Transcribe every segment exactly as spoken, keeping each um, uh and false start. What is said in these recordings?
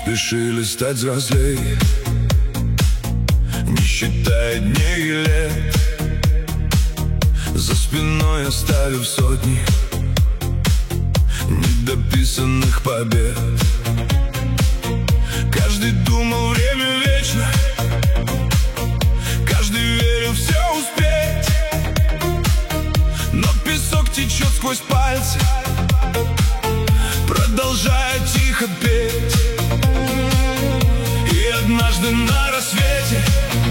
спешили стать взрослей, не считая дней и лет. За спиной оставив сотни недописанных побед. Каждый думал, время вечно, каждый верил все успеть. Но песок течет сквозь пальцы, продолжая тихо петь. И однажды на рассвете,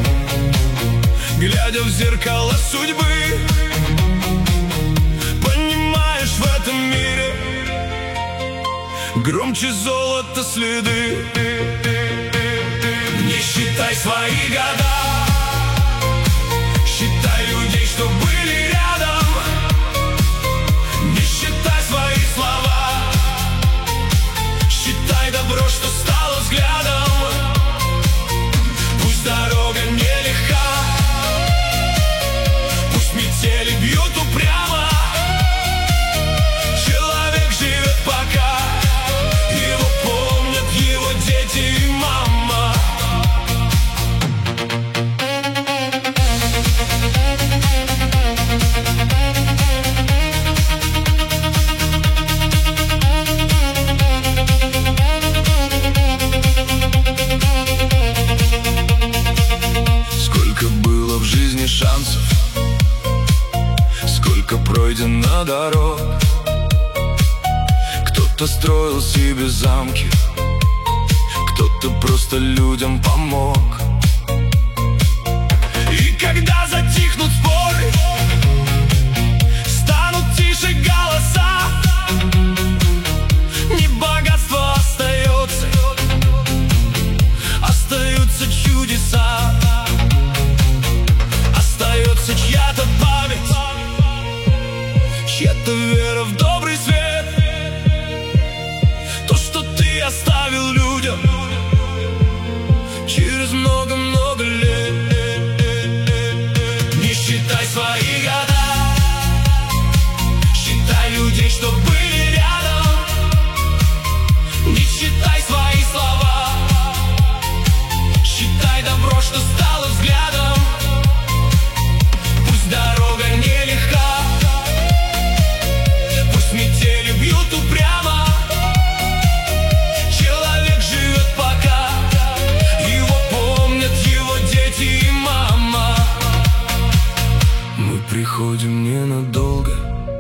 глядя в зеркало судьбы, понимаешь, в этом мире громче золота следы. Не считай свои года, считай людей, что были рядом. Не считай свои слова, считай добро, что стало взглядом. Пусть дорога нелегка, пусть метели бьют упрямо, человек живет пока, его помнят его дети и мама. Сколько было в жизни шансов, сколько пройдено дорог. Кто-то строил себе замки, кто-то просто людям помог. И когда затихнут споры, станут тише голоса, не богатство остается, остаются чудеса. Остается чья-то память, чья-то вера в добрый свет, то, что ты оставил людям через много-много лет. Не считай свои года, считай людей, что были рядом. Не считай свои слова, считай добро, что стало взглядом. Пусть дорога нелегка, пусть метели бьют упрямо, человек живет пока, его помнят его дети и мама. Мы приходим ненадолго,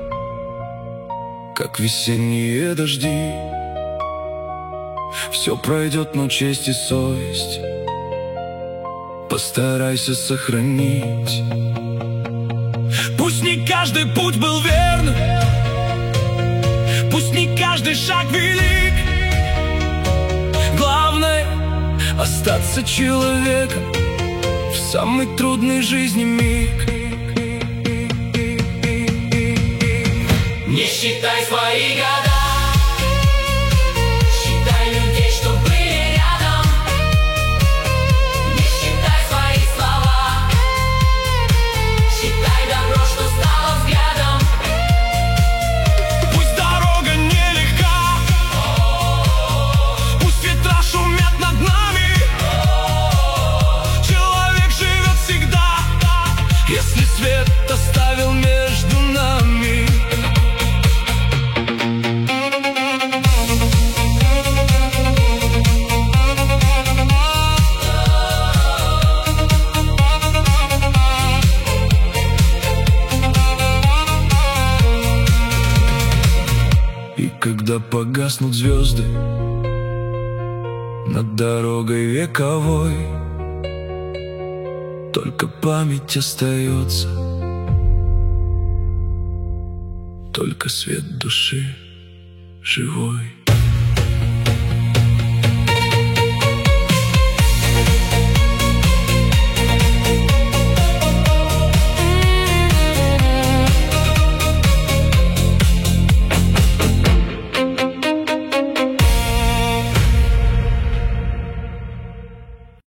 как весенние дожди. Все пройдет, но честь и совесть постарайся сохранить. Пусть не каждый путь был верным, пусть не каждый шаг велик. Главное — остаться человеком в самый трудный жизни миг. Не считай свои года, считай людей, что были рядом. Не считай свои слова, считай добро, что стало взглядом. Пусть дорога нелегка, пусть ветра шумят над нами, человек живет всегда, если свет оставил между нами. И когда погаснут звезды над дорогой вековой, только память остается, только свет души живой.